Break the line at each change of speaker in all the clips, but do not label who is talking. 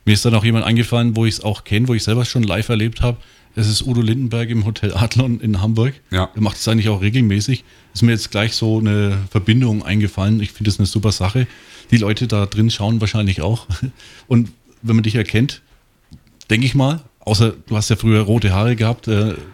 Mir ist dann auch jemand eingefallen, wo ich es auch kenne, wo ich selber schon live erlebt habe. Es ist Udo Lindenberg im Hotel Adlon in Hamburg.
Ja.
Er macht es eigentlich auch regelmäßig. Ist mir jetzt gleich so eine Verbindung eingefallen. Ich finde das eine super Sache. Die Leute da drin schauen wahrscheinlich auch. Und wenn man dich erkennt, denke ich mal, außer du hast ja früher rote Haare gehabt.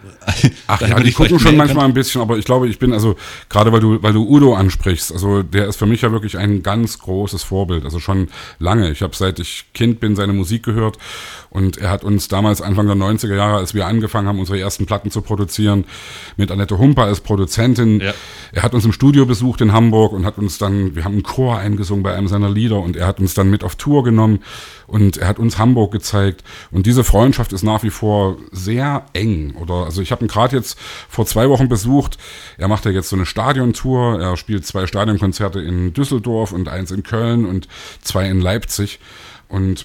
Ach ja, die gucken schon manchmal ein bisschen, aber ich glaube, ich bin, also gerade weil du Udo ansprichst, also der ist für mich ja wirklich ein ganz großes Vorbild, also schon lange. Ich habe seit ich Kind bin seine Musik gehört und er hat uns damals Anfang der 90er Jahre, als wir angefangen haben, unsere ersten Platten zu produzieren, mit Annette Humper als Produzentin, er hat uns im Studio besucht in Hamburg und hat uns dann, wir haben einen Chor eingesungen bei einem seiner Lieder und er hat uns dann mit auf Tour genommen und er hat uns Hamburg gezeigt und diese Freundschaft ist nach wie vor sehr eng, also ich habe ihn gerade jetzt vor 2 Wochen besucht. Er macht ja jetzt so eine Stadiontour. Er spielt 2 Stadionkonzerte in Düsseldorf und 1 in Köln und 2 in Leipzig. Und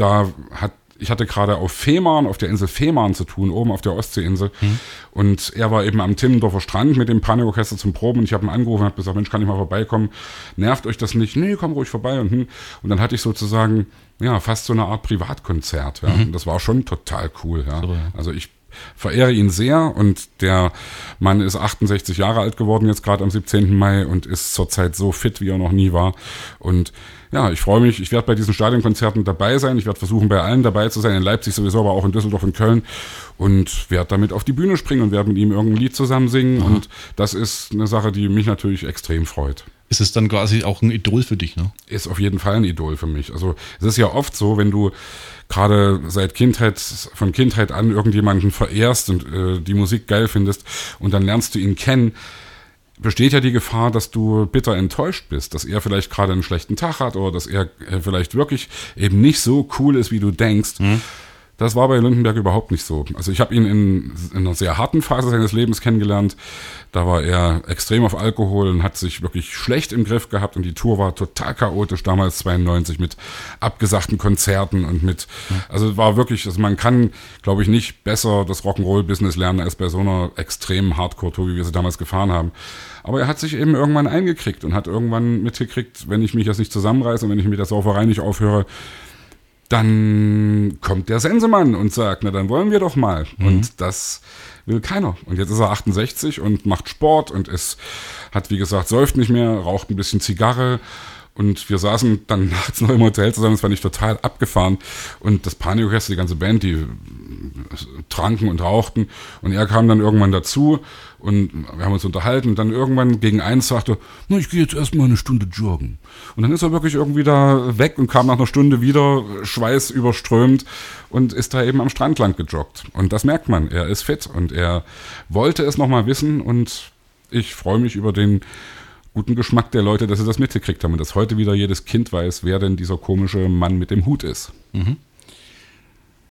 ich hatte gerade auf der Insel Fehmarn zu tun, oben auf der Ostseeinsel. Und er war eben am Timmendorfer Strand mit dem Panikorchester zum Proben. Und ich habe ihn angerufen und habe gesagt, Mensch, kann ich mal vorbeikommen? Nervt euch das nicht? Nee, komm ruhig vorbei. Und dann hatte ich sozusagen, ja, fast so eine Art Privatkonzert. Ja. Und das war schon total cool. Ja. Also ich verehre ihn sehr und der Mann ist 68 Jahre alt geworden, jetzt gerade am 17. Mai und ist zurzeit so fit, wie er noch nie war. Und ja, ich freue mich, ich werde bei diesen Stadionkonzerten dabei sein, ich werde versuchen, bei allen dabei zu sein, in Leipzig sowieso, aber auch in Düsseldorf und Köln und werde damit auf die Bühne springen und werde mit ihm irgendein Lied zusammen singen und das ist eine Sache, die mich natürlich extrem freut.
Ist es dann quasi auch ein Idol für dich, ne?
Ist auf jeden Fall ein Idol für mich. Also es ist ja oft so, wenn du gerade von Kindheit an irgendjemanden verehrst und die Musik geil findest und dann lernst du ihn kennen, besteht ja die Gefahr, dass du bitter enttäuscht bist, dass er vielleicht gerade einen schlechten Tag hat oder dass er vielleicht wirklich eben nicht so cool ist, wie du denkst. Das war bei Lindenberg überhaupt nicht so. Also ich habe ihn in einer sehr harten Phase seines Lebens kennengelernt. Da war er extrem auf Alkohol und hat sich wirklich schlecht im Griff gehabt und die Tour war total chaotisch damals 92 mit abgesagten Konzerten und also war wirklich, also man kann, glaube ich, nicht besser das Rock'n'Roll-Business lernen als bei so einer extremen Hardcore-Tour, wie wir sie damals gefahren haben. Aber er hat sich eben irgendwann eingekriegt und hat irgendwann mitgekriegt, wenn ich mich jetzt nicht zusammenreiße und wenn ich mit der Sauferei nicht aufhöre, dann kommt der Sensemann und sagt, na dann wollen wir doch mal. Und das will keiner. Und jetzt ist er 68 und macht Sport und hat, wie gesagt, säuft nicht mehr, raucht ein bisschen Zigarre. Und wir saßen dann nachts noch im Hotel zusammen, das fand ich total abgefahren. Und das Panikorchester, die ganze Band, die tranken und rauchten. Und er kam dann irgendwann dazu und wir haben uns unterhalten. Und dann irgendwann gegen 1 sagte, na, ich gehe jetzt erstmal eine Stunde joggen. Und dann ist er wirklich irgendwie da weg und kam nach einer Stunde wieder, schweißüberströmt und ist da eben am Strand lang gejoggt. Und das merkt man, er ist fit und er wollte es nochmal wissen. Und ich freue mich über den guten Geschmack der Leute, dass sie das mitgekriegt haben und dass heute wieder jedes Kind weiß, wer denn dieser komische Mann mit dem Hut ist.